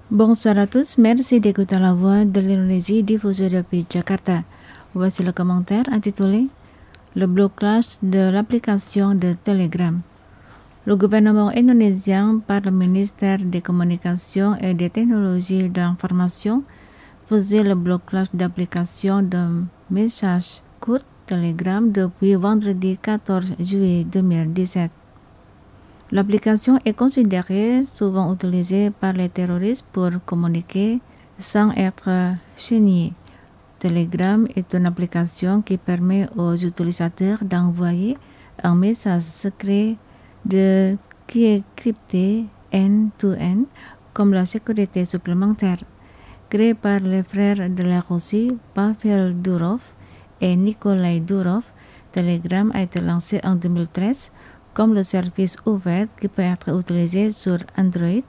Bonsoir à tous, merci d'écouter la voix de l'Indonésie diffusée depuis Jakarta. Voici le commentaire intitulé Le blocage de l'application de Telegram. Le gouvernement indonésien, par le ministère des Communications et des Technologies de l'Information, faisait le blocage d'application de messages courts Telegram depuis vendredi 14 juillet 2017. L'application est considérée souvent utilisée par les terroristes pour communiquer sans être chénier. Telegram est une application qui permet aux utilisateurs d'envoyer un message secret qui est crypté end-to-end comme la sécurité supplémentaire. Créé par les frères de la Russie, Pavel Durov et Nikolai Durov, Telegram a été lancé en 2013 comme le service ouvert qui peut être utilisé sur Android,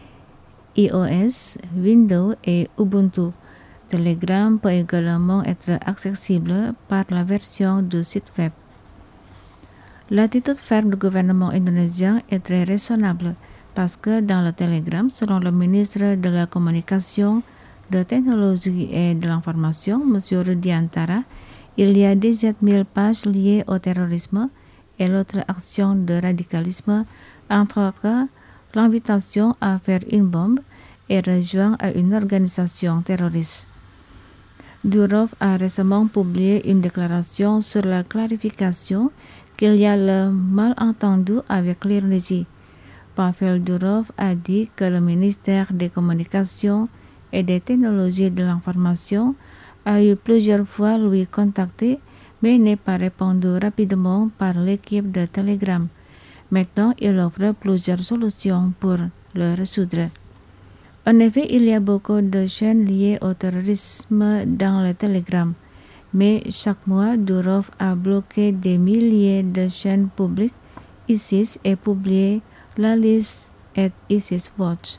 iOS, Windows et Ubuntu. Telegram peut également être accessible par la version du site web. L'attitude ferme du gouvernement indonésien est très raisonnable parce que dans le Telegram, selon le ministre de la Communication, de Technologie et de l'Information, M. Rudiantara, il y a 17 000 pages liées au terrorisme et l'autre action de radicalisme, entre autres l'invitation à faire une bombe et rejoindre à une organisation terroriste. Durov a récemment publié une déclaration sur la clarification qu'il y a le malentendu avec l'Indonésie. Pavel Durov a dit que le ministère des Communications et des Technologies de l'Information a eu plusieurs fois lui contacté mais n'est pas répondu rapidement par l'équipe de Telegram. Maintenant, il offre plusieurs solutions pour le résoudre. En effet, il y a beaucoup de chaînes liées au terrorisme dans le Telegram, mais chaque mois, Durov a bloqué des milliers de chaînes publiques ISIS et publié la liste @ISIS Watch.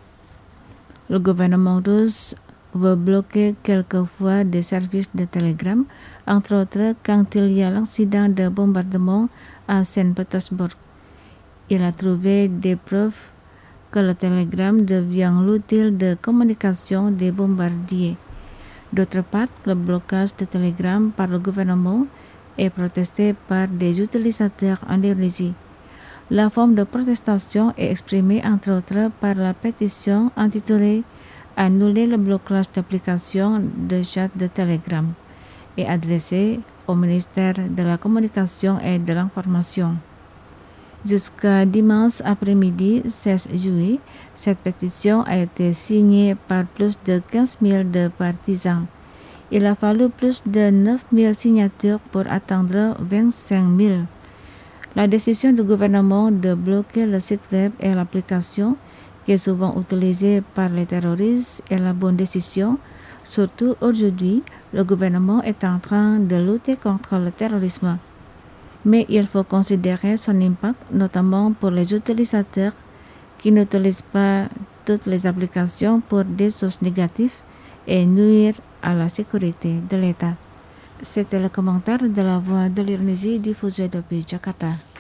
Le gouvernement russe veut bloquer quelquefois des services de Telegram, entre autres quand il y a l'accident de bombardement à Saint-Pétersbourg. Il a trouvé des preuves que le Telegram devient l'outil de communication des bombardiers. D'autre part, le blocage de Telegram par le gouvernement est protesté par des utilisateurs en Indonésie. La forme de protestation est exprimée entre autres par la pétition intitulée Annuler le blocage d'application de chat de Telegram et adressée au ministère de la Communication et de l'Information. Jusqu'à dimanche après-midi 16 juillet, cette pétition a été signée par plus de 15 000 de partisans. Il a fallu plus de 9 000 signatures pour atteindre 25 000. La décision du gouvernement de bloquer le site web et l'application, qui est souvent utilisée par les terroristes, est la bonne décision. Surtout aujourd'hui, le gouvernement est en train de lutter contre le terrorisme. Mais il faut considérer son impact, notamment pour les utilisateurs qui n'utilisent pas toutes les applications pour des choses négatives et nuire à la sécurité de l'État. C'était le commentaire de la voix de l'Indonésie diffusé depuis Jakarta.